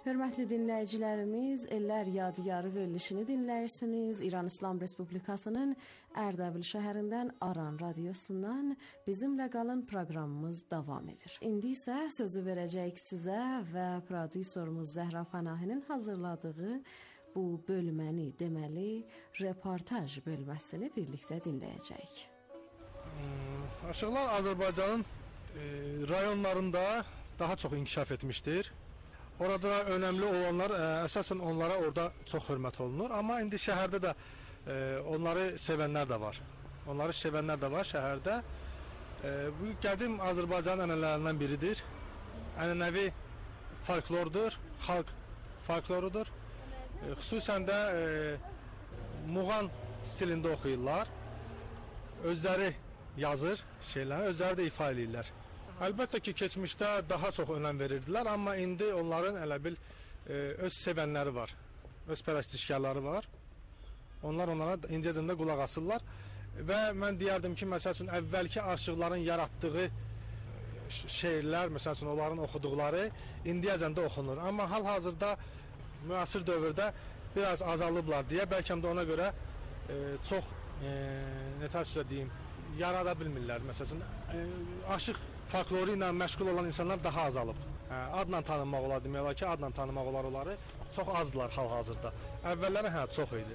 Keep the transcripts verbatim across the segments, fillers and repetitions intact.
Hörmətli dinləyicilərimiz, Ellər Yadigarı verilişini dinləyirsiniz. İran İslam Respublikasının Ərdəbil şəhərindən Aran radiosundan bizimlə qalın proqramımız davam edir. İndi isə sözü verəcəyik sizə və prodüserimiz Zəhra Pənahinin hazırladığı bu bölməni, deməli, reportaj bölməsini birlikdə dinləyəcəyik. Hmm, Aşıqlar Azərbaycanın e, rayonlarında daha çox inkişaf etmişdir. Orada önəmli olanlar, ə, əsasən onlara orada çox hörmət olunur. Amma indi şəhərdə də ə, onları sevənlər də var. Onları sevənlər də var şəhərdə. Ə, bu qədim Azərbaycan ənənələrindən biridir. Ənənəvi folklordur, xalq folklorudur. Ə, xüsusən də ə, muğan stilində oxuyurlar. Özləri yazır şeyləri, özləri də ifa edirlər. Əlbəttə ki, keçmişdə daha çox önəm verirdilər, amma indi onların elə bil e, öz sevənləri var, öz pərəstişkarları var. Onlar onlara indiyəcəndə qulaq asırlar və mən deyərdim ki, məsəl üçün əvvəlki aşıqların yaratdığı şeirlər, məsəl üçün onların oxuduqları indiyəcəndə oxunur. Amma hal-hazırda müasir dövrdə biraz azalıblar deyə, bəlkə də ona görə e, çox e, nətər sözə deyim, yarada bilmirlər. Məsələn, e, aşıq folkloru ilə məşğul olan insanlar daha azalıb. Hə, adla tanınmaq olar, demək olar ki, adla tanınmaq olar onları. Çox azdılar hal-hazırda. Əvvəlləri hə, çox idi.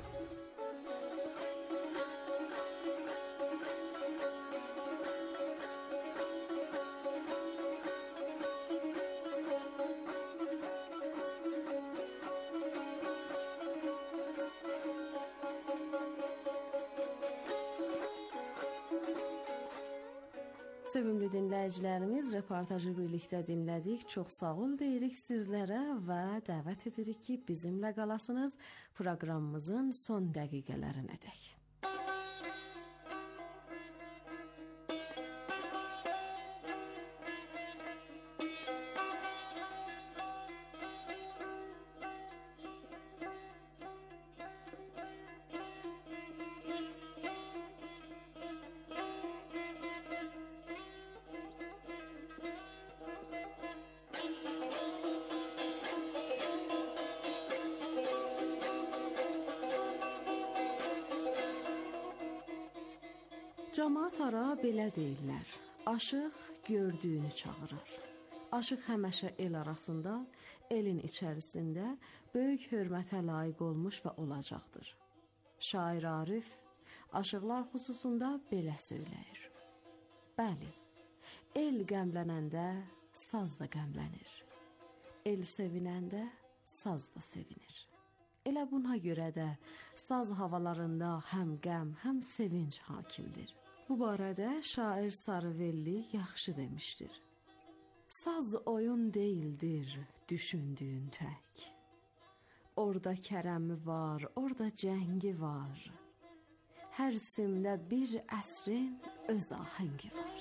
Sevimli dinləyicilərimiz, reportajı birlikdə dinlədik. Çox sağ ol deyirik sizlərə və dəvət edirik ki, bizimlə qalasınız proqramımızın son dəqiqələrinədək. Camaat ara belə deyirlər, aşıq gördüyünü çağırır. Aşıq həməşə el arasında, elin içərisində böyük hörmətə layiq olmuş və olacaqdır. Şair Arif, aşıqlar xüsusunda belə söyləyir. Bəli, el qəmlənəndə saz da qəmlənir. El sevinəndə saz da sevinir. Elə buna görə də saz havalarında həm qəm, həm sevinç hakimdir. Bu barədə şair Sarıvelli yaxşı demişdir. Saz oyun deyildir düşündüyün tək. Orada kərəmi var, orada cəngi var. Hər simdə bir əsrin öz ahəngi var.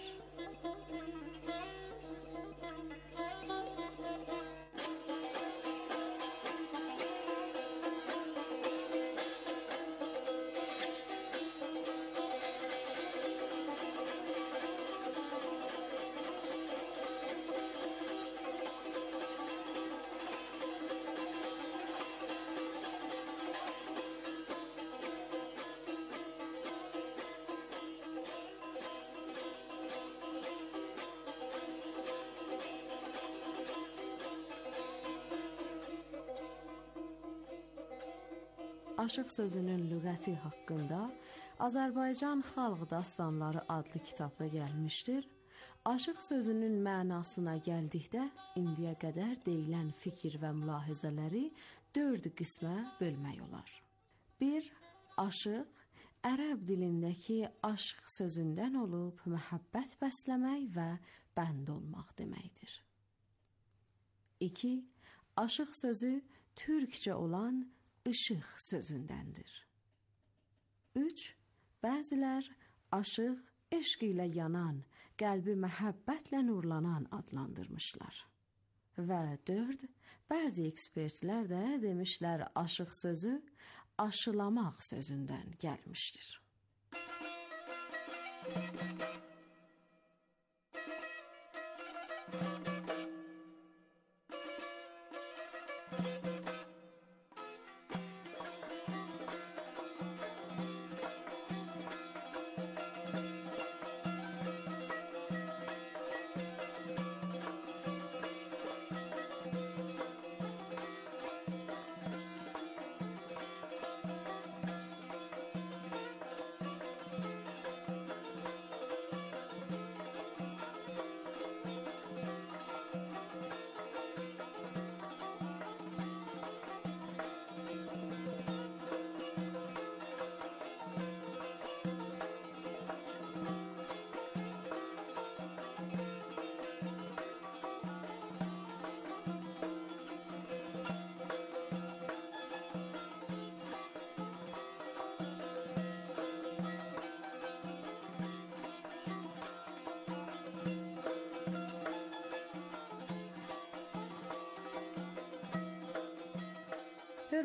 Aşıq sözünün lüğəti haqqında Azərbaycan Xalq Dastanları adlı kitabda gəlmişdir. Aşıq sözünün mənasına gəldikdə indiyə qədər deyilən fikir və mülahizələri dörd qismə bölmək olar. bir. Aşıq ərəb dilindəki aşq sözündən olub məhəbbət bəsləmək və bənd olmaq deməkdir. iki. Aşıq sözü türkcə olan işıq sözündəndir. üç. Bəzilər aşıq eşq ilə yanan, qəlbi məhəbbətlə nurlanan adlandırmışlar. Və dörd. Bəzi ekspertlər də demişlər aşıq sözü aşılamaq sözündən gəlmişdir.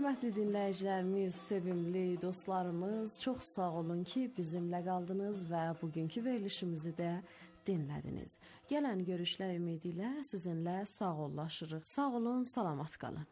Hörmətli dinləyicilərimiz, sevimli dostlarımız, çox sağ olun ki, bizimlə qaldınız və bugünkü verilişimizi də dinlədiniz. Gələn görüşlər ümidi ilə sizinlə sağollaşırıq. Sağ olun, salamat qalın.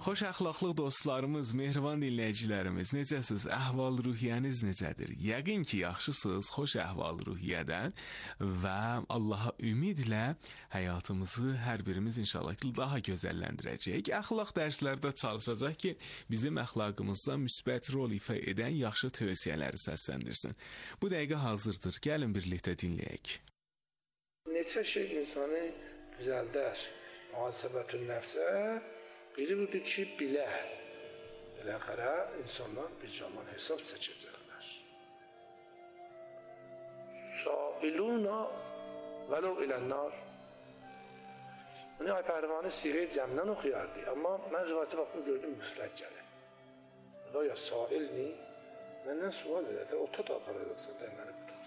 Xoş əxlaqlı dostlarımız, mehriban dinləyicilərimiz, necəsiz? Əhval-ruhiyyəniz necədir? Yəqin ki, yaxşısınız, xoş əhval-ruhiyyədən və Allaha ümidlə həyatımızı hər birimiz inşallah ki, daha gözəlləndirəcəyik. Əxlaq dərslərdə çalışacaq ki, bizim əxlaqımızda müsbət rol ifa edən yaxşı tövsiyələri səsləndirsin. Bu dəqiqə hazırdır. Gəlin birlikdə dinləyək. Neçə şey insanı düzəldər. Muhasebətün nəfsə biri budur ki, bilə. Biləxərə insanlar bir zaman hesab çəkəcəklər. Sabiluna vələ ilənnar. Bunu Ay Pəhlivanı siğə-i cəmdən oxuyardı. Amma mən rivayətə baxdım, gördüm müfrəd gəlir. Da ya sailni, məndən sual elədi, o tat aparacaqsa da məni qutar.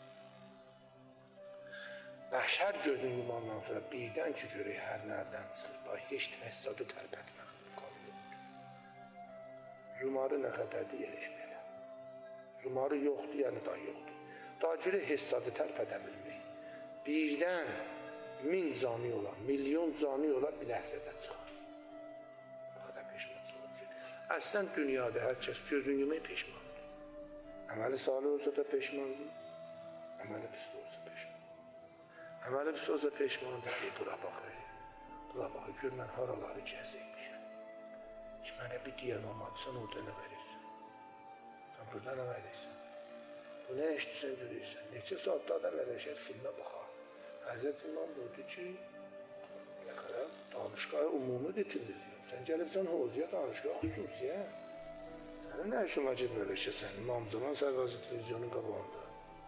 Bəşər gözün yumandan sonra birdən ki, görək hər nərdən çıxır, heç həssadı tərpətmək qalmır. Zumarı nə qədərdir, yerək belə. Zumarı yoxdur, yəni da yoxdur. Daha görək həssadı tərpədə bilmək. Birdən min cani ola, milyon cani ola bir ləhzədə çıxar. Bu qədər peşman olur ki. Əslən dünyada hər kəs gözün yumayı peşmandır. Əməli salih olsa da peşmandır, əməli pis olsa peşmandır. Əməli pis olsa peşmandır, deyir, bura baxır, bura baxır, gör mən haraları gəzəymişəm. Ki, mənə bir deyən olmadı, sən orada nə verirsən? Sən burada nə verirsən? Bu nə eşdirsən, görürsən? Neçə saatda adam ələşər, filmə baxar. Həzrət İmam buyurdu ki, yaxara, danışqaya umumidir televizyon. Sən gəlibsən hoziyə, danışqaya xüsusiyə. Sənin nə işin var ki, belə işəsən? İmam Zaman Sərvazı televizyonun qabağında.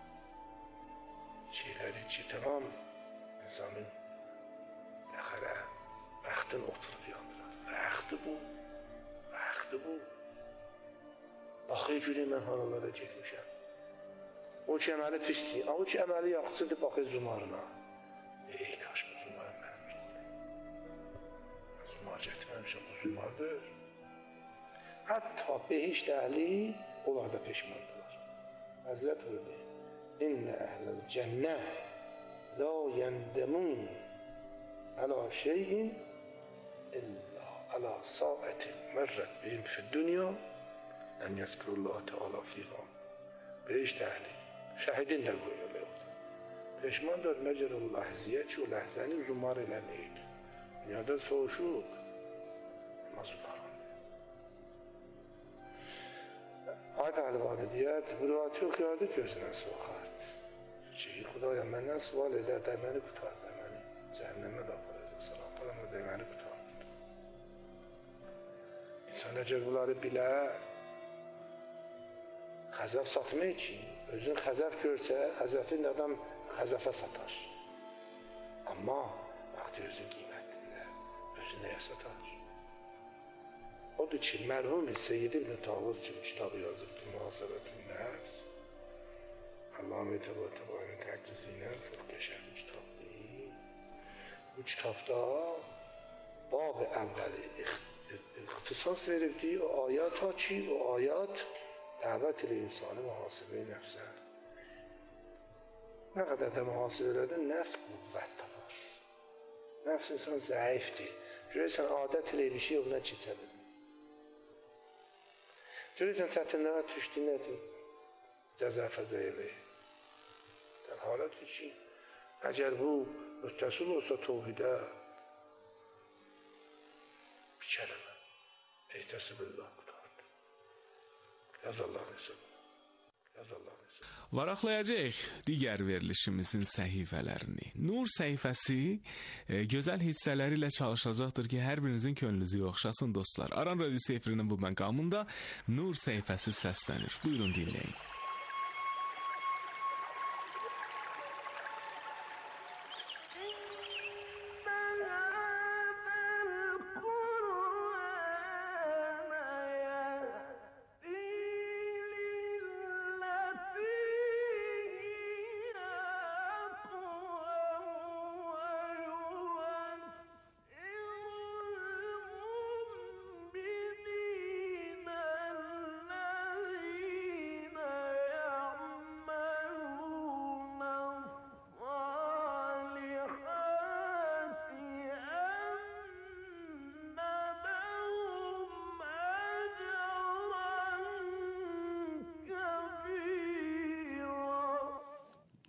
Şeyləri ki, tamam, insanın yaxara, bəxtin oturub yandırar. Bəxti bu, bəxti bu. Baxır görək, mən haralara getmişəm. O ki, əməli pisdir, o ki, əməli yaxçıdır, baxır zumarına. Ey, kaş bu zumarım mənim oldu. Zumar getməmişəm, bu zumardır. Hətta behiş dəhli, onlar da peşmandılar. Həzrət öyle. İnne ehlel cenne la yendemun ala şeyin illa ala sa'atin merret bihim fi dünya en yezkurullah teala fiha. Behiş ehli şahidin de buyuruyor. Peşmandır mecer o lahziye ki o lahzeni zumar eləmeyik. Dünyada soğuşuq. Ama zumar Ay Pəhlivanı deyər, bu rivayəti oxuyardı, gözünə soxardı. Ki, Xudaya, məndən sual edər, də məni qutardı, məni cəhənnəmə də aparacaqsan, aparamı da məni qutardı. İnsan necə bunları bilə, xəzəf satmayı ki, özün xəzəf görsə, xəzəfin adam xəzəfə satar. Amma vaxtı özün qiymətində, özün nəyə satar? Odur ki, mərhum Seyyid İbn Tavuz kimi kitabı yazıbdır, Muhasebetün Nəfs. Allah-u Teala təqdizinə fırqəşər bu kitabdır. Bu kitabda bab-ı əvvəli ixtisas veribdir, o ayat ha ki, o ayat dəvət ilə insanı mühasibə-i nəfsə. Nə qədər də mühasibə elədir, nəfs qüvvət tapar. Nəfs insan zəifdir. Görürsən, adət ilə bir şey ona keçədir. Görürsən, çətinlərə düşdü, nədir? Cəzə-fəzə eləyir. Dən halətdir ki, əgər bu müttəsil olsa tohidə bir kələmə, ehtəsi billah qutardı. Yaz Allah'ın hesabı. Yaz Allah'ın hesabı. Varaqlayacaq digər verilişimizin səhifələrini. Nur səhifəsi e, gözəl hissələri ilə çalışacaqdır ki, hər birinizin könlünüzü yoxşasın dostlar. Aran Radyosu efirinin bu məqamında Nur səhifəsi səslənir. Buyurun dinləyin.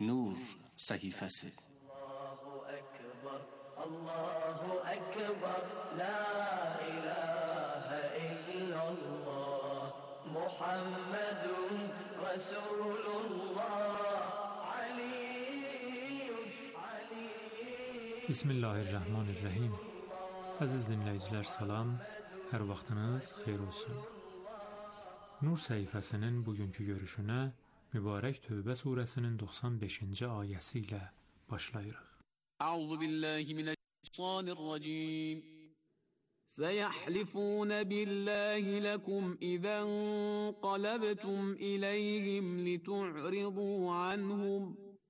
Nur səhifəsi. Allahu Ekber, Allahu Ekber, La ilahe illallah, Muhammedun Resulullah, Aliyyun, Aliyyun. Bismillahirrahmanirrahim. Əziz dinləyicilər, salam, hər vaxtınız xeyir olsun. Nur səhifəsinin bugünkü görüşünə mübarək Tövbə surəsinin doxsan beşinci ayəsi ilə başlayırıq. Əuzu billahi mineşşeytanirracim. Seyahlifun billahi lekum izən qalabtum ileyhim litu'ridu anhum.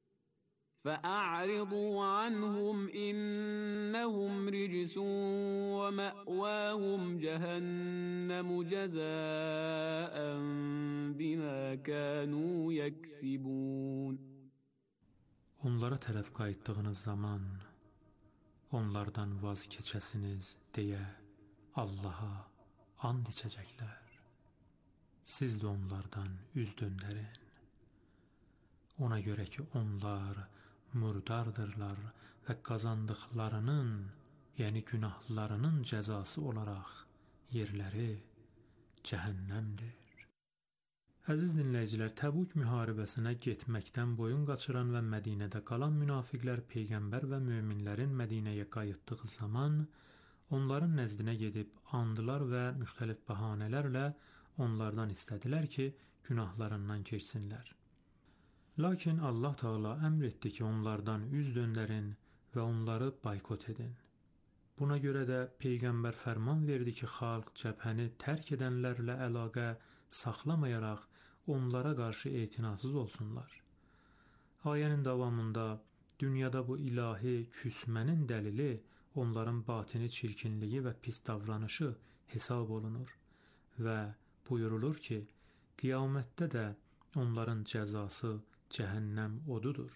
فأعرضوا عنهم إنهم رجس ومأواهم جهنم جزاء بما كانوا يكسبون. Onlara tərəf qayıtdığınız zaman onlardan vaz keçəsiniz deyə Allaha and içəcəklər. Siz də onlardan üz döndərin. Ona görə ki, onlar murdardırlar və qazandıqlarının, yəni günahlarının cəzası olaraq yerləri cəhənnəmdir. Əziz dinləyicilər, Təbuk müharibəsinə getməkdən boyun qaçıran və Mədinədə qalan münafiqlər Peyğəmbər və möminlərin Mədinəyə qayıtdığı zaman onların nəzdinə gedib andılar və müxtəlif bəhanələrlə onlardan istədilər ki, günahlarından keçsinlər. Lakin Allah Teala əmr etdi ki, onlardan üz döndərin və onları baykot edin. Buna görə də Peyğəmbər fərman verdi ki, xalq cəbhəni tərk edənlərlə əlaqə saxlamayaraq onlara qarşı etinasız olsunlar. Ayənin davamında dünyada bu ilahi küsmənin dəlili onların batini çirkinliyi və pis davranışı hesab olunur və buyurulur ki, qiyamətdə də onların cəzası cəhənnəm odudur.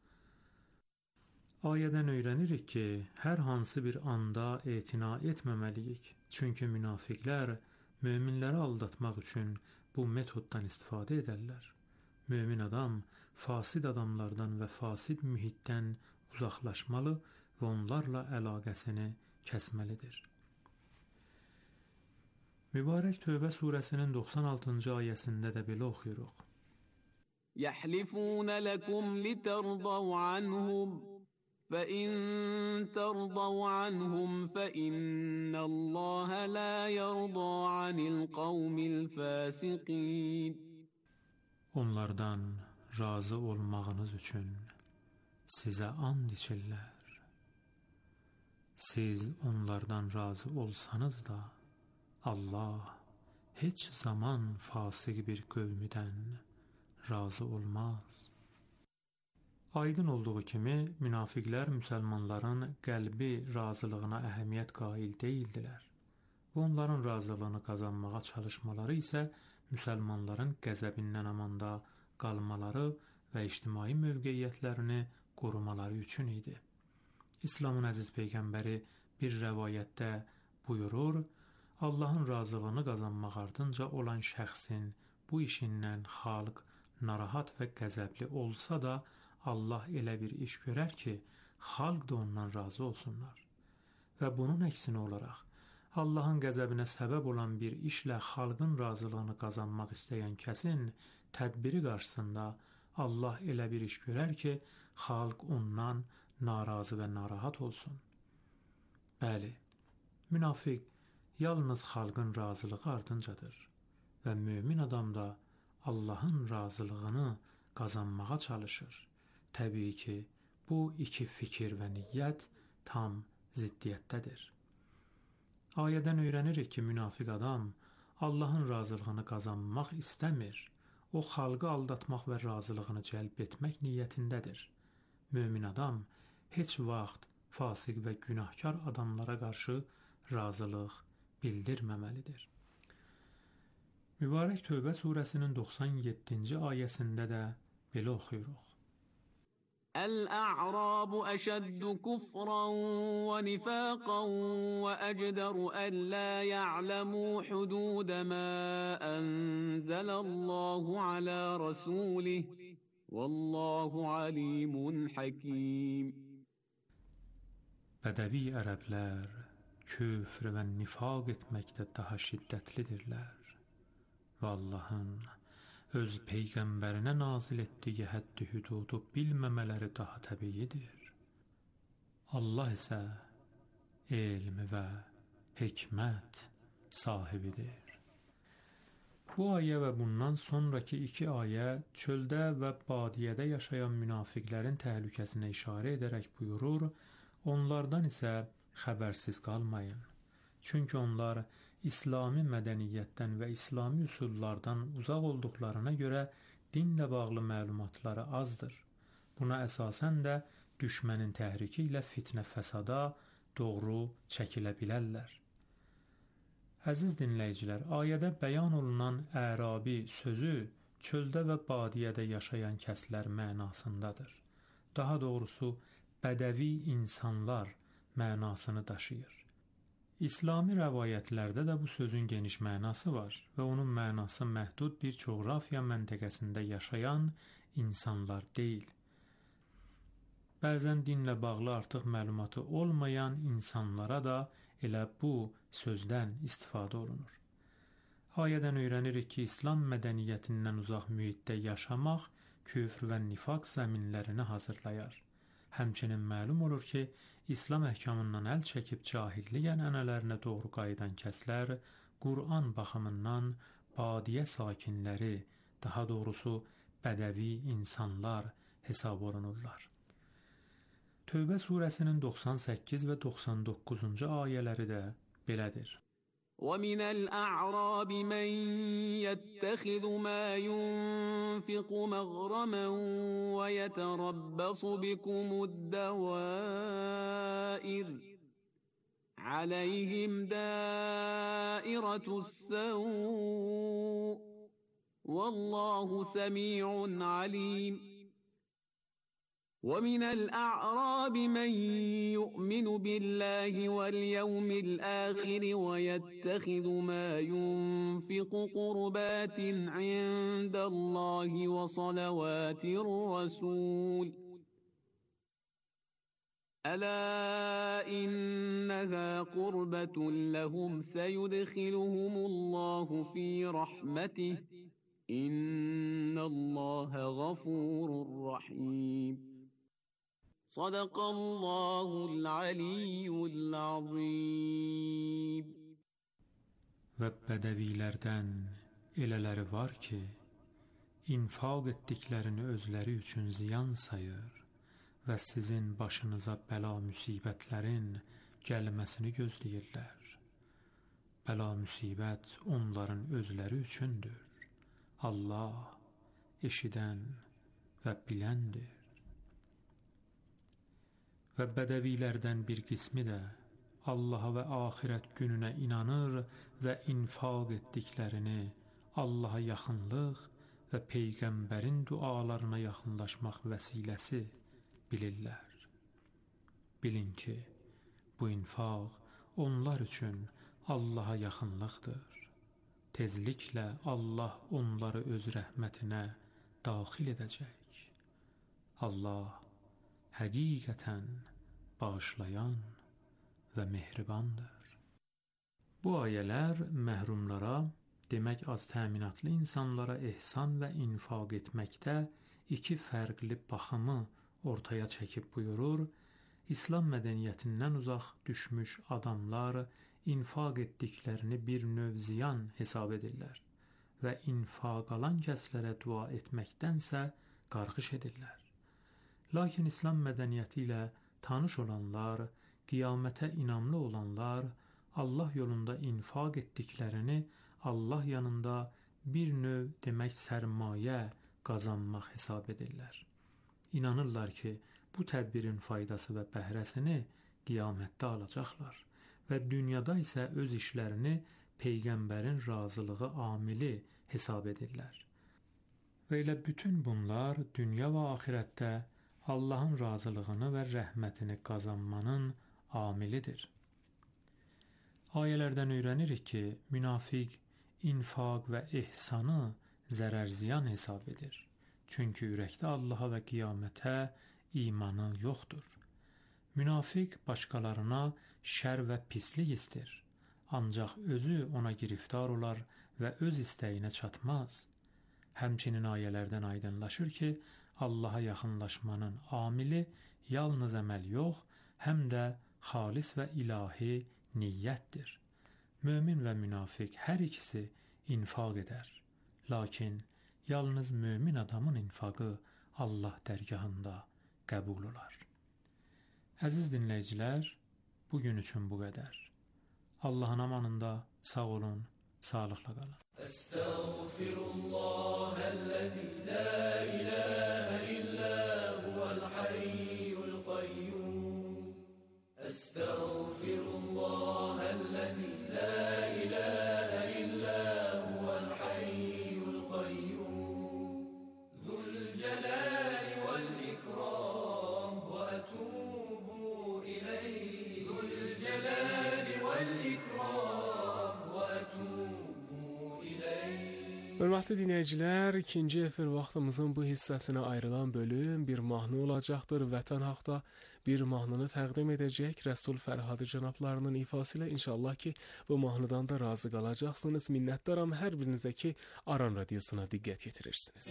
Ayədən öyrənirik ki, hər hansı bir anda etina etməməliyik. Çünki münafiqlər möminləri aldatmaq üçün bu metoddan istifadə edərlər. Mömin adam fasid adamlardan və fasid mühitdən uzaqlaşmalı və onlarla əlaqəsini kəsməlidir. Mübarək Tövbə surəsinin doxsan altıncı ayəsində də belə oxuyuruq. يحلفون لكم لترضوا عنهم فإن ترضوا عنهم فإن الله لا يرضى عن القوم الفاسقين. Onlardan razı olmağınız üçün sizə and içirlər. Siz onlardan razı olsanız da Allah heç zaman fasıq bir qövmüdən razı olmaz. Aydın olduğu kimi, münafiqlər müsəlmanların qəlbi razılığına əhəmiyyət qail deyildilər. Və onların razılığını qazanmağa çalışmaları isə müsəlmanların qəzəbindən amanda qalmaları və ictimai mövqeyiyyətlərini qorumaları üçün idi. İslamın əziz Peyğəmbəri bir rəvayətdə buyurur, Allahın razılığını qazanmaq ardınca olan şəxsin bu işindən xalq narahat və qəzəbli olsa da, Allah elə bir iş görər ki, xalq da ondan razı olsunlar. Və bunun əksinə olaraq, Allahın qəzəbinə səbəb olan bir işlə xalqın razılığını qazanmaq istəyən kəsin tədbiri qarşısında Allah elə bir iş görər ki, xalq ondan narazı və narahat olsun. Bəli, münafiq yalnız xalqın razılığı ardıncadır və mömin adam da Allahın razılığını qazanmağa çalışır. Təbii ki, bu iki fikir və niyyət tam ziddiyyətdədir. Ayədən öyrənirik ki, münafiq adam Allahın razılığını qazanmaq istəmir. O, xalqı aldatmaq və razılığını cəlb etmək niyyətindədir. Mömin adam heç vaxt fasiq və günahkar adamlara qarşı razılıq bildirməməlidir. Mübarək Tövbə surəsinin doxsan yeddinci ayəsində də belə oxuyuruq. الأعراب أشد كفرا ونفاقا وأجدر ألا يعلموا حدود ما أنزل الله على رسوله Vallahu alimun hakim. Bədəvi ərəblər küfr və nifaq etməkdə daha şiddətlidirlər və Allahın öz peyğəmbərinə nazil etdiyi həddi hüdudu bilməmələri daha təbiidir. Allah isə elm və hikmət sahibidir. Bu ayə və bundan sonraki iki ayə çöldə və badiyədə yaşayan münafiqlərin təhlükəsinə işarə edərək buyurur, onlardan isə xəbərsiz qalmayın. Çünki onlar İslami mədəniyyətdən və İslami üsullardan uzaq olduqlarına görə dinlə bağlı məlumatları azdır. Buna əsasən də düşmənin təhriki ilə fitnə fəsada doğru çəkilə bilərlər. Əziz dinləyicilər, ayədə bəyan olunan ərabi sözü çöldə və badiyədə yaşayan kəslər mənasındadır. Daha doğrusu, bədəvi insanlar mənasını daşıyır. İslami rəvayətlərdə də bu sözün geniş mənası var və onun mənası məhdud bir coğrafiya məntəqəsində yaşayan insanlar deyil. Bəzən dinlə bağlı artıq məlumatı olmayan insanlara da elə bu sözdən istifadə olunur. Ayədən öyrənirik ki, İslam mədəniyyətindən uzaq mühitdə yaşamaq küfr və nifaq zəminlərini hazırlayar. Həmçinin məlum olur ki, İslam əhkamından əl çəkib cahillik ənənələrinə doğru qayıdan kəslər Qur'an baxımından badiyə sakinləri, daha doğrusu bədəvi insanlar hesab olunurlar. Tövbə surəsinin doxsan səkkiz və doxsan doqquzuncu ayələri də belədir. وَمِنَ الْأَعْرَابِ مَنْ يَتَّخِذُ مَا يُنْفِقُ مَغْرَمًا وَيَتَرَبَّصُ بِكُمُ الدَّوَائِرَ عَلَيْهِمْ دَائِرَةُ السَّوْءِ وَاللَّهُ سَمِيعٌ عَلِيمٌ. وَمِنَ الْأَعْرَابِ مَنْ يُؤْمِنُ بِاللَّهِ وَالْيَوْمِ الْآخِرِ وَيَتَّخِذُ مَا يُنْفِقُ قُرُبَاتٍ عِنْدَ اللَّهِ وَصَلَوَاتِ الرَّسُولِ أَلَا إِنَّهَا قُرْبَةٌ لَهُمْ سَيُدْخِلُهُمُ اللَّهُ فِي رَحْمَتِهِ إِنَّ اللَّهَ غَفُورٌ رَحِيمٌ. Sadaqallahul aliyyul azim. Və bədəvilərdən elələri var ki, infaq etdiklərini özləri üçün ziyan sayır və sizin başınıza bəla müsibətlərin gəlməsini gözləyirlər. Bəla müsibət onların özləri üçündür. Allah eşidən və biləndir. Və bədəvilərdən bir qismi də Allaha və axirət gününə inanır və infaq etdiklərini Allaha yaxınlıq və Peyğəmbərin dualarına yaxınlaşmaq vəsiləsi bilirlər. Bilin ki, bu infaq onlar üçün Allaha yaxınlıqdır. Tezliklə Allah onları öz rəhmətinə daxil edəcək. Allah həqiqətən bağışlayan və mehribandır. Bu ayələr məhrumlara, demək az təminatlı insanlara ehsan və infaq etməkdə iki fərqli baxımı ortaya çəkib buyurur, İslam mədəniyyətindən uzaq düşmüş adamlar infaq etdiklərini bir növ ziyan hesab edirlər və infaq alan kəslərə dua etməkdənsə qarğış edirlər. Lakin İslam mədəniyyəti ilə tanış olanlar, qiyamətə inamlı olanlar Allah yolunda infaq etdiklərini Allah yanında bir növ demək sərmayə qazanmaq hesab edirlər. İnanırlar ki, bu tədbirin faydası və bəhrəsini qiyamətdə alacaqlar və dünyada isə öz işlərini Peyğəmbərin razılığı amili hesab edirlər. Və elə bütün bunlar dünya və axirətdə Allahın razılığını və rəhmətini qazanmanın amilidir. Ayələrdən öyrənirik ki, münafiq infaq və ehsanı zərər ziyan hesab edir. Çünki ürəkdə Allaha və qiyamətə imanı yoxdur. Münafiq başqalarına şər və pislik istir. Ancaq özü ona giriftar olar və öz istəyinə çatmaz. Həmçinin ayələrdən aydınlaşır ki, Allaha yaxınlaşmanın amili yalnız əməl yox, həm də xalis və ilahi niyyətdir. Mömin və münafiq hər ikisi infaq edər. Lakin yalnız mömin adamın infaqı Allah dərgahında qəbul olar. Əziz dinləyicilər, bugün üçün bu qədər. Allahın amanında sağ olun, sağlıqla qalın. Estağfirullahəl-ləzi la ilahə illə huvəl-hayyul qayyum. Estağfirullahəl-ləzi la ilahə illə huvəl-hayyul qayyum. Zülcəlali vəl-ikram və ətubu ileyh. Zülcəlali vəl-ikram və ətubu ileyh. Hörmətli dinləyicilər, ikinci efir vaxtımızın bu hissəsinə ayrılan bölüm bir mahnı olacaqdır. Vətən haqda bir mahnını təqdim edəcək Rəsul Fərhadı cənablarının ifası ilə. İnşallah ki, bu mahnıdan da razı qalacaqsınız. Minnətdaram hər birinizə ki, Aran Radiosuna diqqət yetirirsiniz.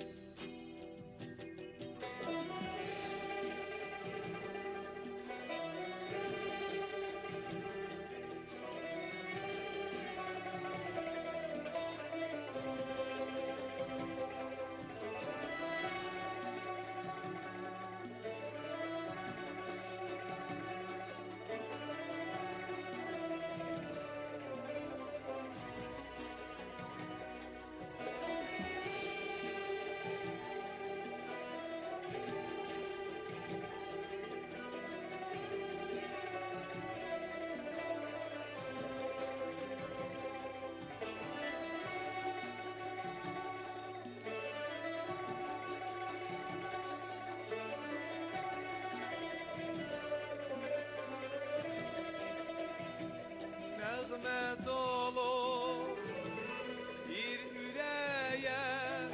Nəğmə dolu bir ürəyə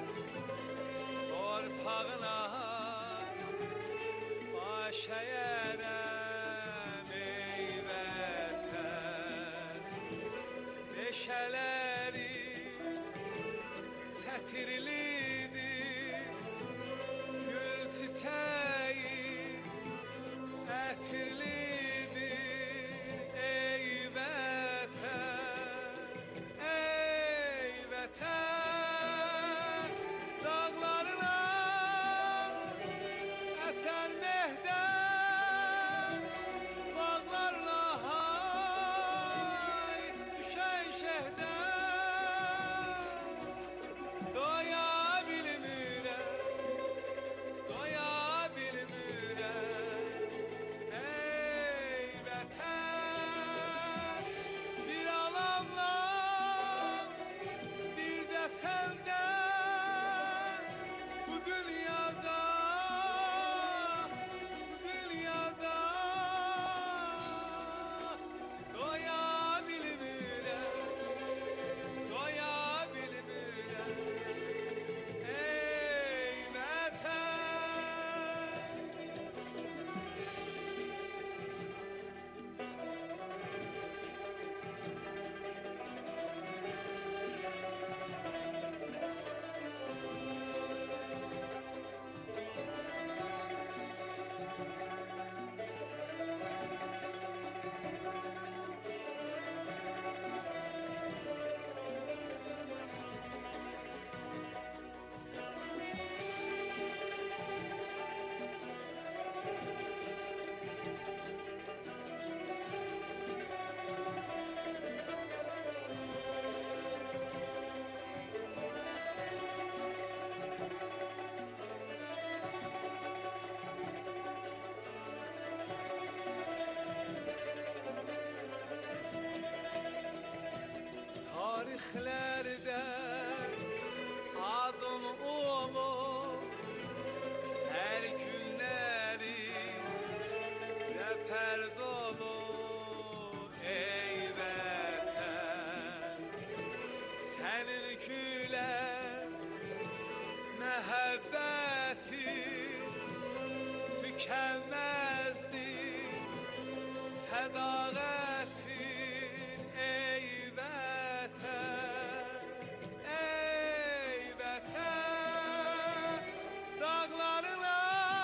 torpağına baş əyərəm ey vətən. Meşələri çətirlidir, gül çiçəyi ətirlidir ey vətən, ey vətən. Dağlarına əsən mehdən, bağlarına hay düşən şehdən. Doya bilmirəm, doya bilmirəm ey vətən. Bir alamla bir də səndən bu dünyada, bu dünyada doya bilmirəm, doya bilmirəm ey vətən. Tarixlərdə adın olur, hər günləri zəfər dolu ey vətən. Sənin gülər məhəbbət sədaqətin ey vətən, ey vətən, dağlarına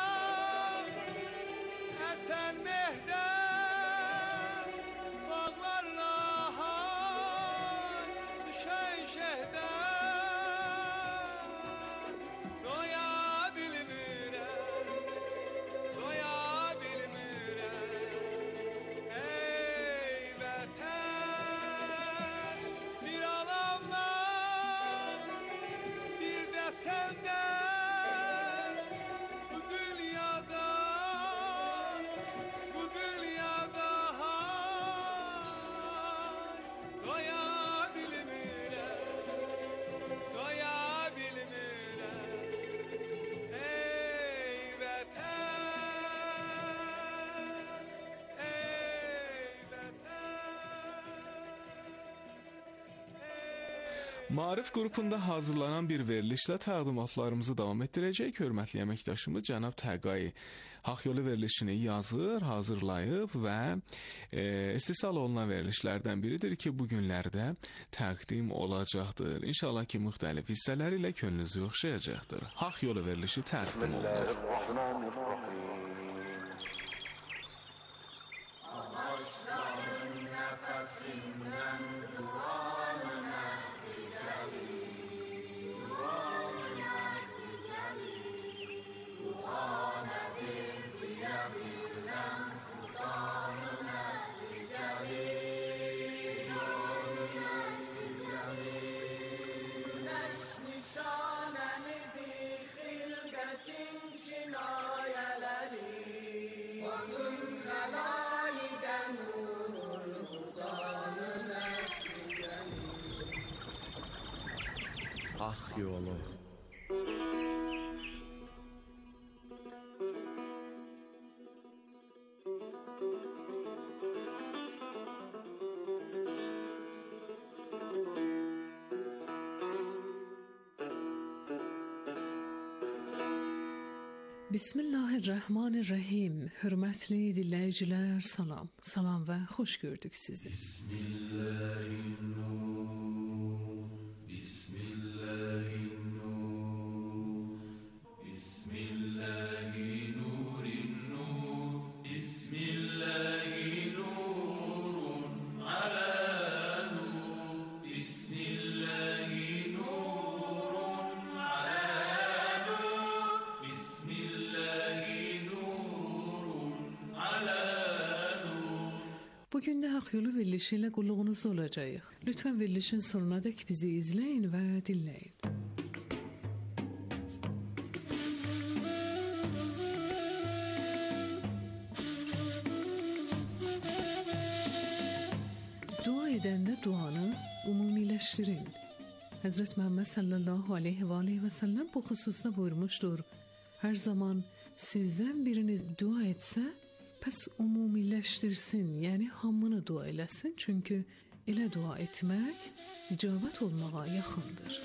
əsən mehdən, bağlarına hay düşən şehdən, doya bilmirəm, doya bilmirəm, ey vətən, bir alamdan, bir də səndən, bu dünyada, bu dünyada hay, doya bilmirəm, doya bilmirəm, ey vətən, ey vətən. Maarif qrupunda hazırlanan bir verilişlə təqdimatlarımızı davam etdirəcək. Hörmətli əməkdaşımız cənab Təqay Haqq Yolu verilişini yazır, hazırlayıb və e, istehsal olunan verilişlərdən biridir ki, bu günlərdə təqdim olacaqdır. İnşallah ki, müxtəlif hissələri ilə könlünüzü yoxşayacaqdır. Haqq Yolu verilişi təqdim olunur. Güneş nişanemidir xilqətin cinayələri, bakın xəlaiqən nurun hudanın nəticəli. Haqq yolu. Bismillahirrahmanirrahim. Hörmətli dinləyicilər, salam. Salam və xoş gördük sizi. Bismillahirrahmanirrahim. Bismillahirrahmanirrahim. Bismillahirrahmanirrahim. Bismillahirrahmanirrahim. Ala nur. Bismillahirrahmanirrahim. Bugün də Haqq Yolu verilişi ilə qulluğunuzda olacağıq. Lütfən verilişin sonuna dək bizi izləyin və dinləyin. Dua edəndə duanı ümumiləşdirin. Həzrət Məhəmməd sallallahu aleyhi və aleyhi və səlləm bu xüsusda buyurmuşdur. Hər zaman sizdən biriniz dua etsə, pəs ümumiləşdirsin, yəni hamını dua eləsin, çünki elə dua etmək icabət olmağa yaxındır.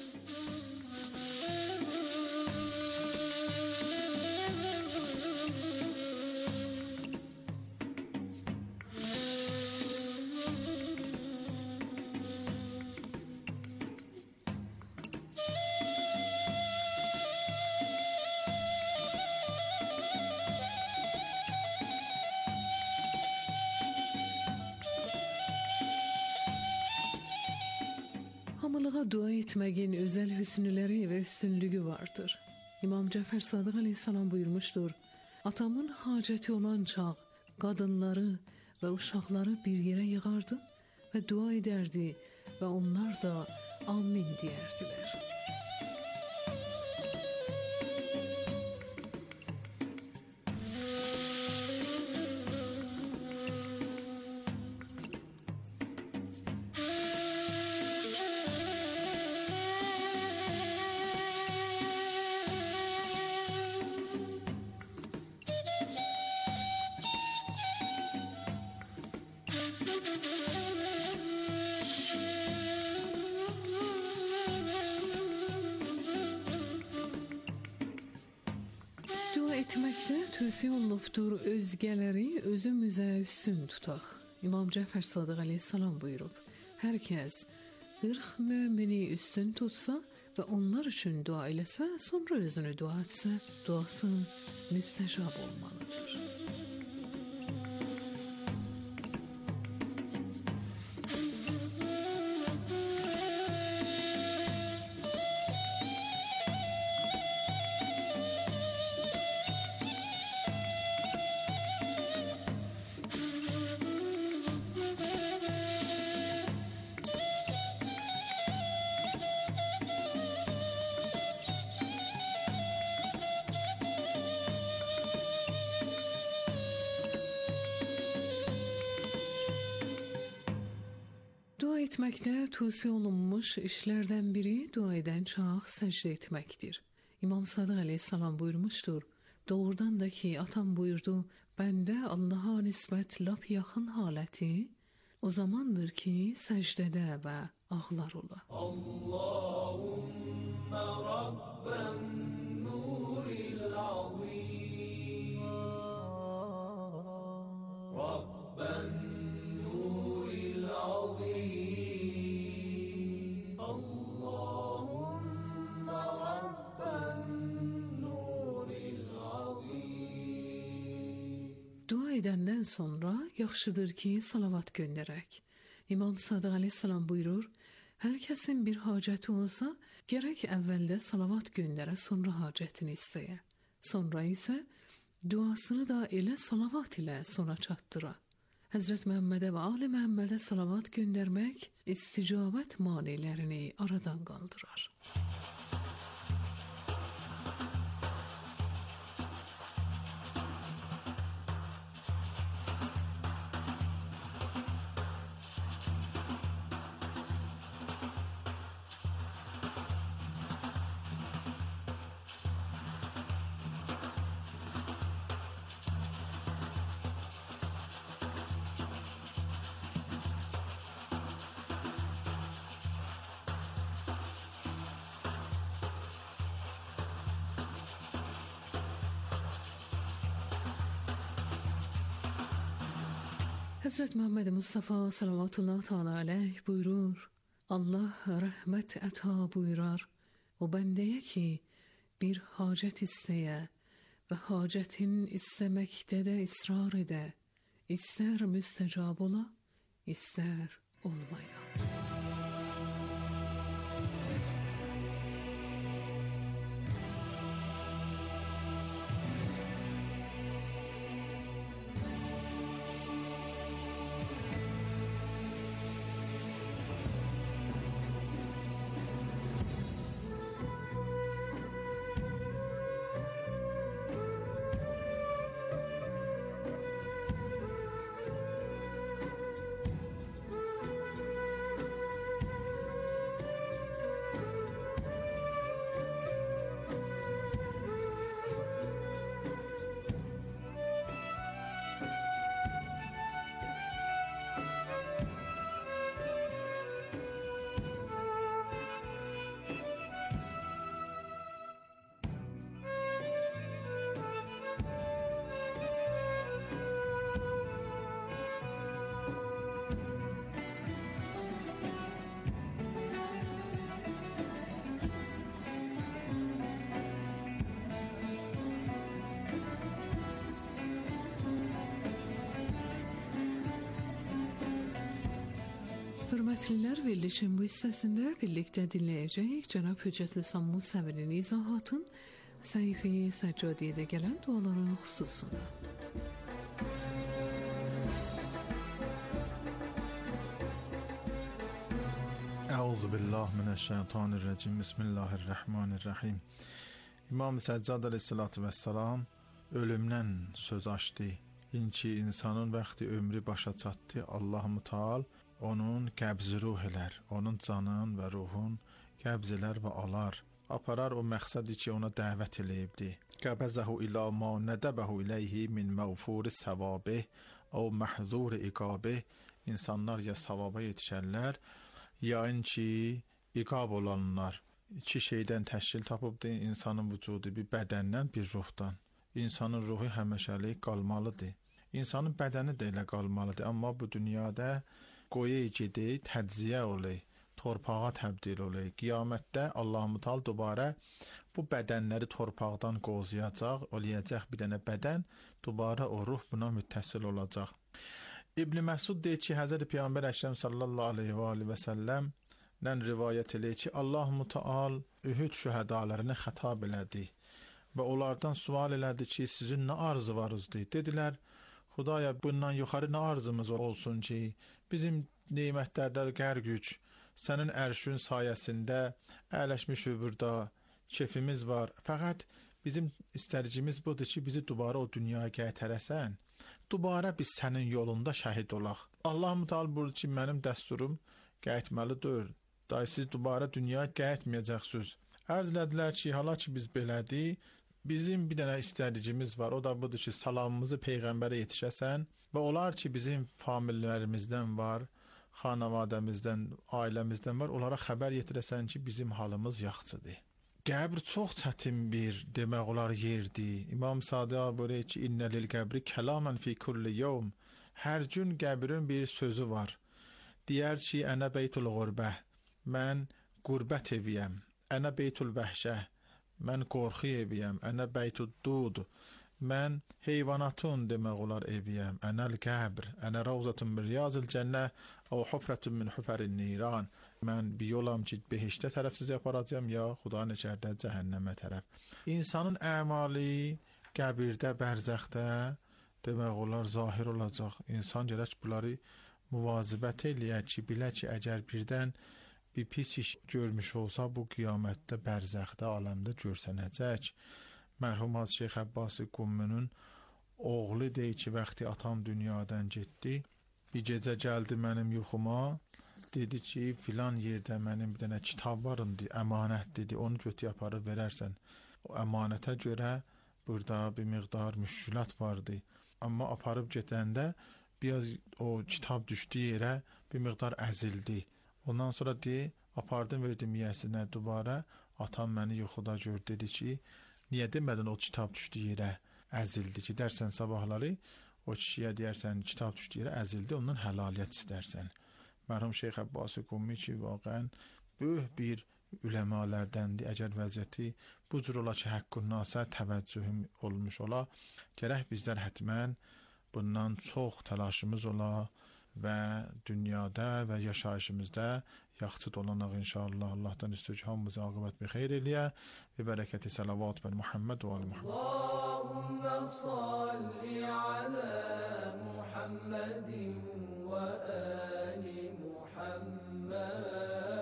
Hamılığa dua etməyin özəl hüsnüləri və üstünlüğü vardır. İmam Cəfər Sadıq Aleyhisselam buyurmuşdur, atamın hacəti olan çağ qadınları və uşaqları bir yerə yığardı və dua edərdi və onlar da amin deyərdilər. Dua etməkdə tövsiyə olunubdur özgələri özümüzə üstün tutaq. İmam Cəfər Sadiq əleyhissalam buyurub, hər kəs qırx mömini üstün tutsa və onlar üçün dua eləsə, sonra özünü dua etsə, duası müstəcab olmalıdır. Dua etməkdə tövsiyə olunmuş işlərdən biri dua edən çox səcdə etməkdir. İmam Sadiq əleyhissalam buyurmuşdur, doğrudan da ki, atam buyurdu, bəndə Allaha nisbət lap yaxın haləti o zamandır ki, səcdədə və ağlar ola. Allahümmə Rabben nuril azim Rabben nuril azim Allahümmə Rabben nuril azim. Dua edəndən sonra yaxşıdır ki, salavat göndərək. İmam Sadiq əleyhissalam buyurur, hər kəsin bir hacəti olsa, gərək əvvəldə salavat göndərə, sonra hacətini istəyə. Sonra isə duasını da elə salavat ilə sona çatdıra. Həzrət Məhəmmədə və Ali Məhəmmədə salavat göndərmək isticabət manilərini aradan qaldırar. Həzrət Muhammed Mustafa sallallahu teala aleyh buyurur, Allah rəhmət əta buyurar, o bəndəyə ki, bir hacət istəyə və hacətin istəməkdə də israr edə, istər müstəcab ola, istər olmaya. Hörmətlilər, verilişin bu hissəsində birlikdə dinləyəcəyik Cənab Hüccət Lisan Musəvinin izahatın səhifə-i səccadiyədə gələn duaların xüsusunda. Əuzu billah minəşşeytanirracim. Bismillahirrahmanirrahim. İmam Səccad əleyhissalatu vesselam ölümdən söz açdı. İnki insanın vaxtı ömrü başa çatdı. Allah-u Teala onun qəbzi ruh elər, onun canın və ruhun qəbz elər və alar. Aparar o məqsədi ki, ona dəvət eləyibdi. Qəbəzəhu ilə ma nədəbəhu iləyhi min məğfuri səvabih o məhzuri iqabih. İnsanlar ya savaba yetişərlər, ya ki iqab olanlar. İki şeydən təşkil tapıbdı insanın vücudu, bir bədəndən, bir ruhdan. İnsanın ruhu həmişəlik qalmalıdır. İnsanın bədəni də elə qalmalıdır, amma bu dünyada qoyu gedi, təciyə olur, torpağa təbdil olur. Qiyamətdə Allah-u Teala dubara bu bədənləri torpaqdan qozuyacaq, olacaq bir dənə bədən, dubara o ruh buna müttəsil olacaq. İbn Məsud deyir ki, Həzrət Peyğəmbər Əkrəm sallallahu aleyhi və aleyhi və səlləmdən rivayət edir ki, Allah-u Teala Ühud şühədalarını xətab elədi və onlardan sual elədi ki, sizin nə arzu varızdır? Dedilər, Xudaya bundan yuxarı nə arzumuz olsun ki, bizim nemətlərdə qər güc, sənin ərşün sayəsində əyləşmişik burada, kefimiz var. Fəqət bizim istərcimiz budur ki, bizi dubara o dünyaya gətirəsən, dubara biz sənin yolunda şəhid olaq. Allah-u Teala buyurdu ki, mənim dəsturum qayıtmalıdır. Day siz dubara dünyaya qayıtmayacaqsınız. Ərz elədilər ki, hala ki biz belədik, bizim bir dənə istədicimiz var, o da budur ki, salamımızı Peyğəmbərə yetişəsən və olar ki, bizim famillərimizdən var, xanavadəmizdən, ailəmizdən var, onlara xəbər yetirəsən ki, bizim halımız yaxşıdır. Qəbr çox çətin bir demək olar yerdir. İmam Sadiq buyurur ki, İnnə lil qəbri kəlaman fi kulli yevm. Hər gün qəbrin bir sözü var. Deyər ki, ənə beytul qurbə, mən qurbət eviyəm. Ənə beytul vəhşə, mən qorxu eviyəm. Ənə beytul dud, mən heyvanatın demək olar eviyəm. Ənəl qəbr, ənə ravzatun min riyazil cənnə, o hufratun min hufarin niran. Mən bir yolam ki, behiştə tərəf sizi aparacağım, ya Xuda neçərdə cəhənnəmə tərəf. İnsanın əmali qəbirdə, bərzəxdə demək olar zahir olacaq. İnsan gərək bunları muvazibət eləyək ki, bilə ki, əgər birdən bir pis iş görmüş olsa, bu qiyamətdə, bərzəxdə, aləmdə görsənəcək. Mərhum Hacı Şeyx Əbbasi Qummunun oğlu deyir ki, vaxtı atam dünyadan getdi, bir gecə gəldi mənim yuxuma, dedi ki, filan yerdə mənim bir dənə kitab varındı, əmanət dedi, onu götü aparıb verərsən. O əmanətə görə burada bir miqdar müşkülat vardı. Amma aparıb gedəndə biraz o kitab düşdü yerə, bir miqdar əzildi. Ondan sonra de, apardım verdim yiyəsinə dubara, atam məni yuxuda gör, dedi ki, niyə demədin o kitab düşdü yerə, əzildi ki, dərsən sabahları, o kişiyə deyərsən, kitab düşdü yerə, əzildi, ondan həlaliyyət istərsən. Mərhum Şeyx Əbbasi Qummi ki, vaqən böyük bir üləmalərdəndir. Əgər vəziyyəti bu cür ola ki, həqqün nasa təvəccühüm olmuş ola, gərək bizlər hətmən bundan çox təlaşımız ola və dünyada və yaşayışımızda yaxçı dolanaq inşallah. Allahdan istəyir ki, hamımızı aqibət bir xeyr eləyə və bərəkəti salavat və Muhammed və ali Muhammed. Allahümme salli alə Muhammedin və ali Muhammed.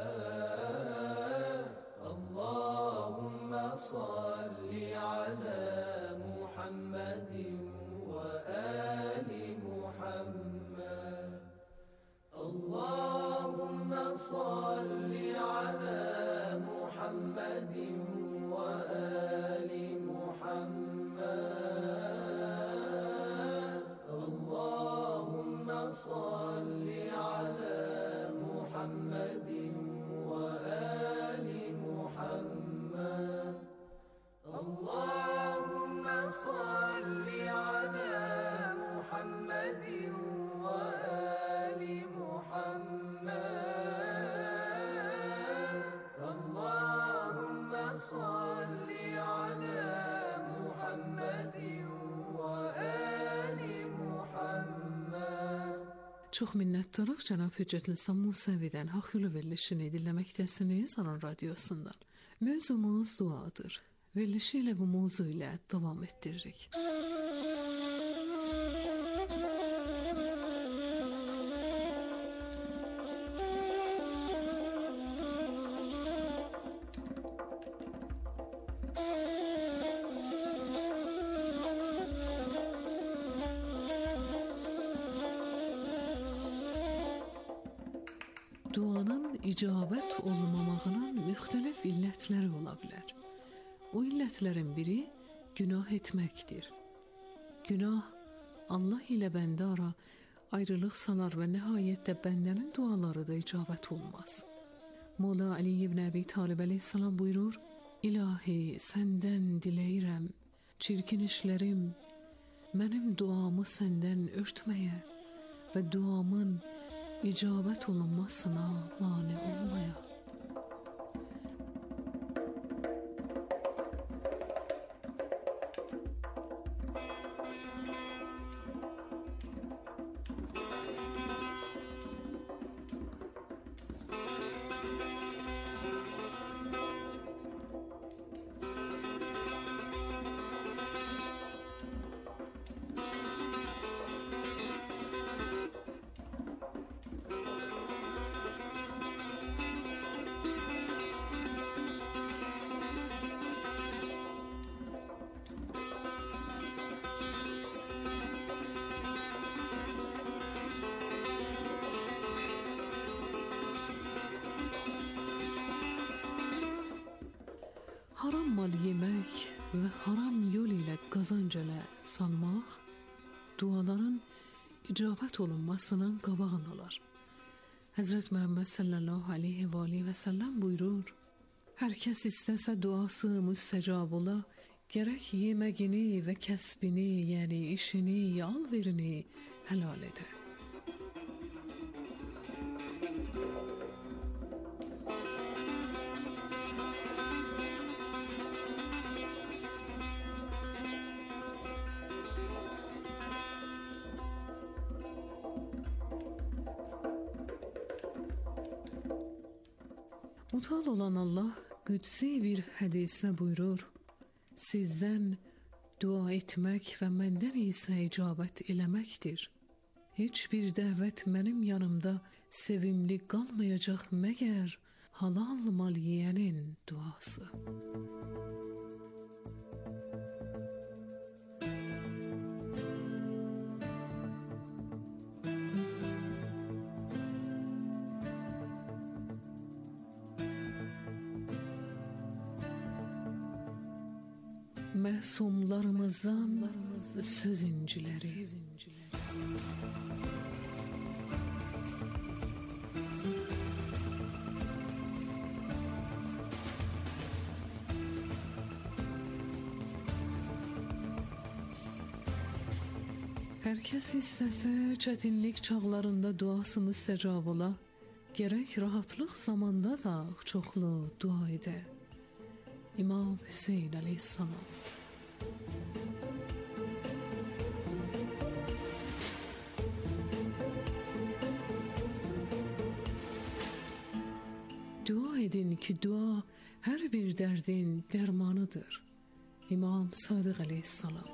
Allahümme salli alə Muhammedin və ali Muhammed. Allahümme salli alə Muhammedin və ali Muhammed. Allahümme salli alə Muhammedin və ali Muhammed. Allahümme salli alə Muhammedin və ali Muhammed. Allahümme salli alə Muhammedin və ali Muhammed. Çox minnətdarıq cənab Hüccətlislam Musəvidən Haxyulu verilişini dinləməkdəsiniz Aran radiosundan. Mövzumuz duadır. Verilişi ilə bu mövzu ilə davam etdiririk. Duanın icabət olmamağının müxtəlif illətləri ola bilər. O illətlərin biri günah etməkdir. Günah Allah ilə bəndə ara ayrılıq salar və nəhayətdə bəndənin duaları da icabət olmaz. Mola Ali ibn Əbi Talib əleyhissalam buyurur, İlahi, səndən diləyirəm, çirkin işlərim, mənim duamı səndən örtməyə və duamın icabət olunmasına mane olmaya. Haram mal yemək və haram yol ilə qazanc elə salmaq duaların icabət olunmasının qabağını alır. Həzrət Məhəmməd sallallahu aleyhi və aleyhi və səlləm buyurur: hər kəs istəsə duası müstəcab ola, gərək yeməgini və kəsbini, yəni işini, alverini helal edə. Mutal olan Allah qüdsi bir hədisdə buyurur: sizdən dua etmək və məndən isə icabət eləməkdir. Heç bir dəvət mənim yanımda sevimli qalmayacaq məgər halal mal yiyənin duası. Məsumlarımızdan söz inciləri. Hər kəs istəsə çətinlik çağlarında duası müstəcab ola, gərək rahatlıq zamanda da çoxlu dua edə. İmam Hüseyin aleyhissalam. Dua edin ki dua hər bir dərdin dərmanıdır. İmam Sadiq aleyhissalam.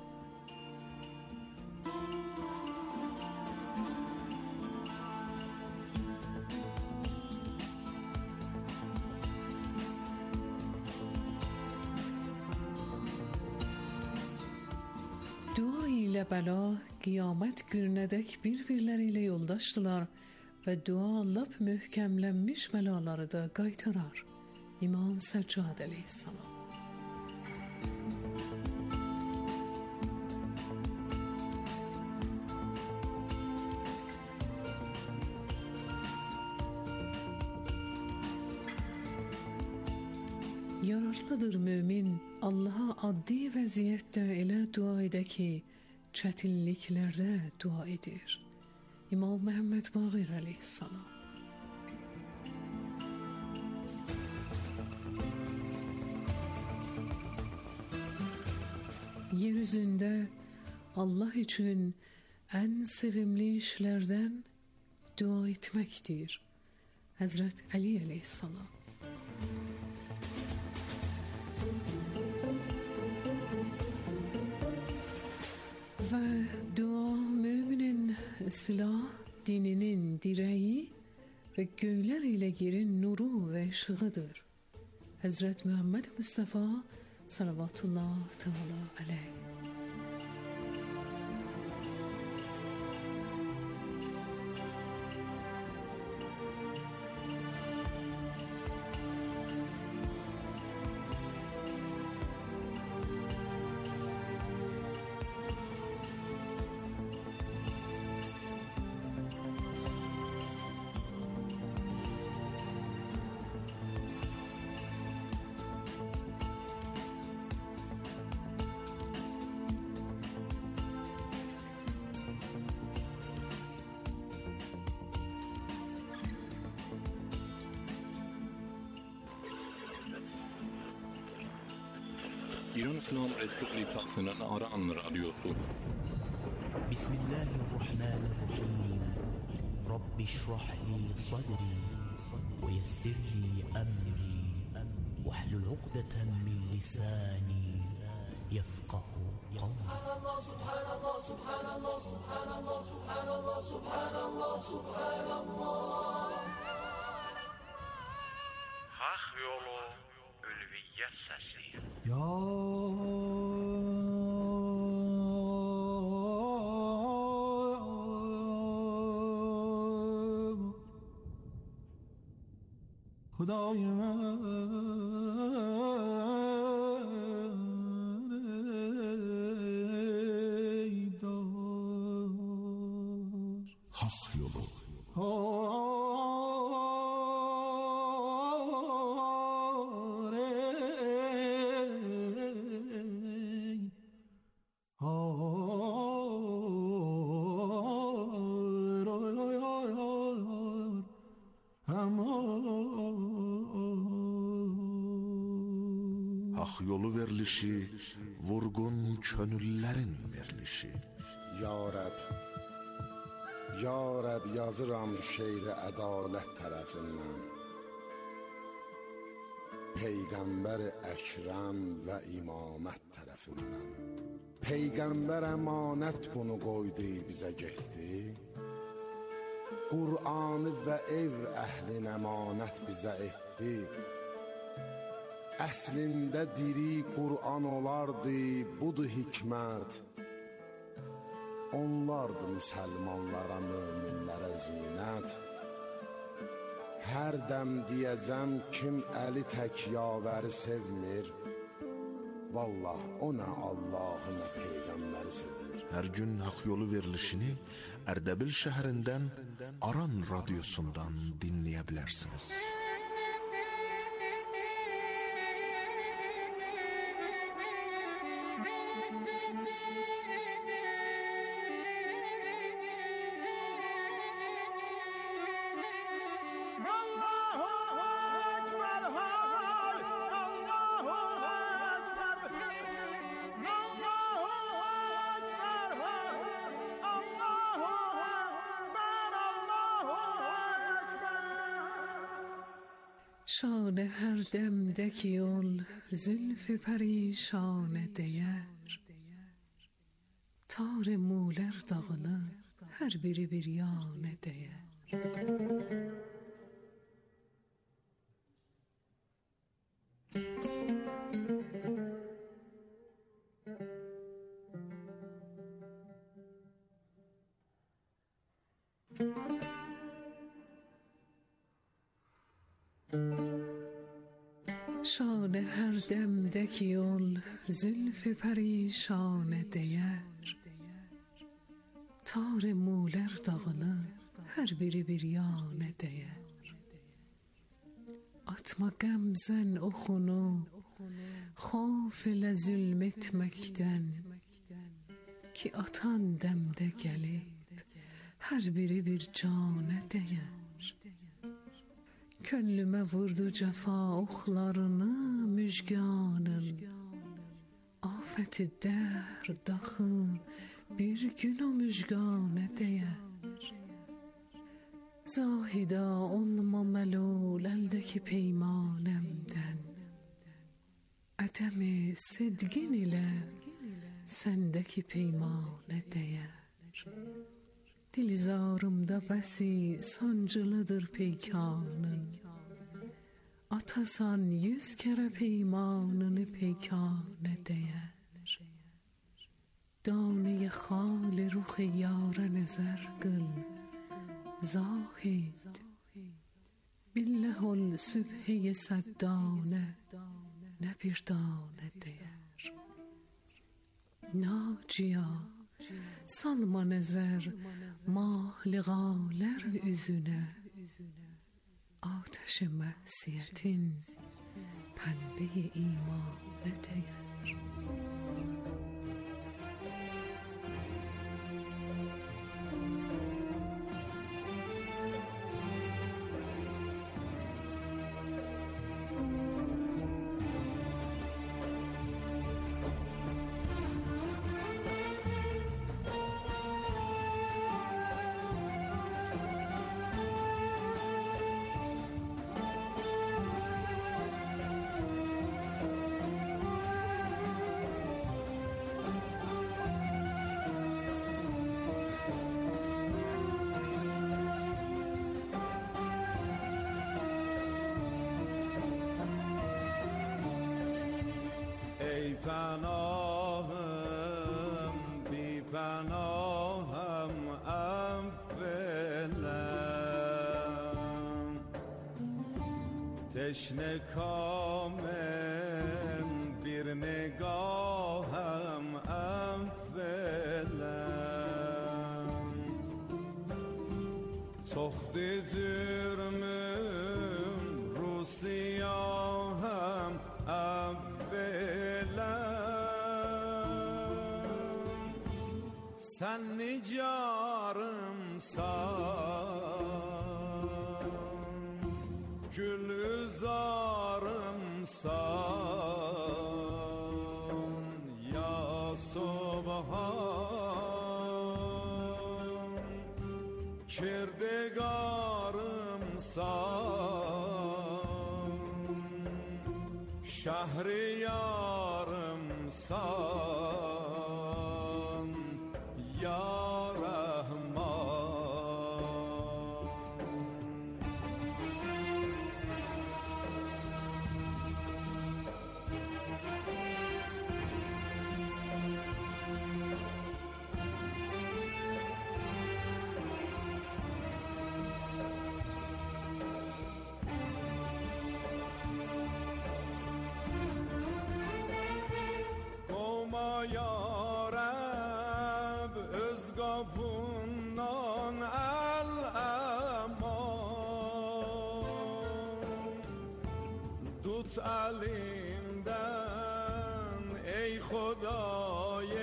Dua ilə bəla qiyamət gününədək bir-birləri ilə yoldaşdılar və dua lap möhkəmlənmiş bəlaları da qaytarar. İmam Səccad əleyhissalam. Yararlıdır mömin Allaha addi vəziyyətdə elə dua edə ki, çətinliklərdə dua edir. İmam Məhəmməd Baqir əleyhissalam. Yeryüzündə Allah üçün ən sevimli işlərdən dua etməkdir. Həzrət Əli əleyhissalam. Və dua müminin silah, dininin dirəyi və göylər ilə yerin nuru və işığıdır. Həzrət Muhammed Mustafa salavatullah teala aleyh. İran İslam Respublikasının Aran Radyosu. Bismillahirrahmanirrahim. Rabbi şrah li sadri ve yessir li emri ve hlul uqdeten min lisani yefqahu qawli. Subhanallah, subhanallah, subhanallah, subhanallah, subhanallah, subhanallah. Hak yolu ülviyyət səsi. Ya Xudaya mən ey dar. Hak yolu. Hak yolu verilişi, vurgun könüllərin verilişi. Ya Rəb, Ya Rəb yazıram şeiri ədalət tərəfindən. Peyğəmbər Əkrəm və imamət tərəfindən. Peyğəmbər əmanət bunu qoydu bizə getdi. Qur'anı və ev əhlin əmanət bizə etdi. Əslində diri Qur'an olardı, budur hikmət. Onlardı müsəlmanlara, möminlərə zinət. Hər dəm deyəcəm kim əli tək yavəri sevmir. Vallah o nə Allahı nə Peyğəmbəri sevmir. Hər gün hak yolu verilişini Ərdəbil şəhərindən Aran radyosundan dinləyə bilərsiniz. شان هر دمدکی yol zülf perişane değer. Tar muler dağılır her biri bir yane değer. شان هر دمدکی yol zülf perişane değer. Tar muler dağılır her biri bir yane değer. Atma gamzen oxunu xafile zulmetmekten, ki atan demde gelip her biri bir cane değer. Könlüme vurdu cefa oxlarını müjganın. Afeti der daxı bir gün o müjgane değer. Zahida olma melul eldeki peymanemden. Edemi sedgin ile sendeki peymane değer. Dilizarımda besi sancılıdır peykanın. Atasan yüz kere peymanını peykane değer. Dane khal ruh yara nezar kıl zahid. Billehul sübhe saddane ne bir dane değer. Naciya salma nezer mah ligaler üzüne. Ateş masiyetin pembe imane değer. پناهم بی پناهم افلم تشنه کامم bir نگاهم افلم تخت جرمم رو سیاهم افلم sen nicarımsan gülzarımsan ya subhan kirdegarımsan şehriyarımsan ya ya Rab öz qapından əl-əman tut əlimdən ey Xudayı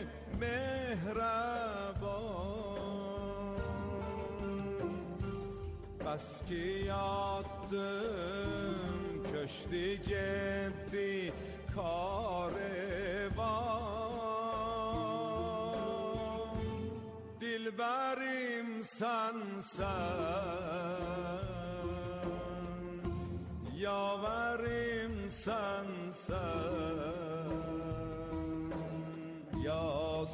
mehraban bəs ki yatdım köşdü getdi karvan dilberim sensen yaverim sensen ya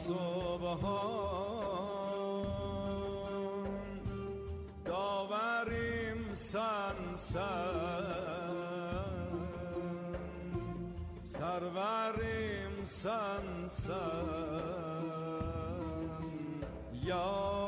subhan daverim sensen Sarvarim sensen ya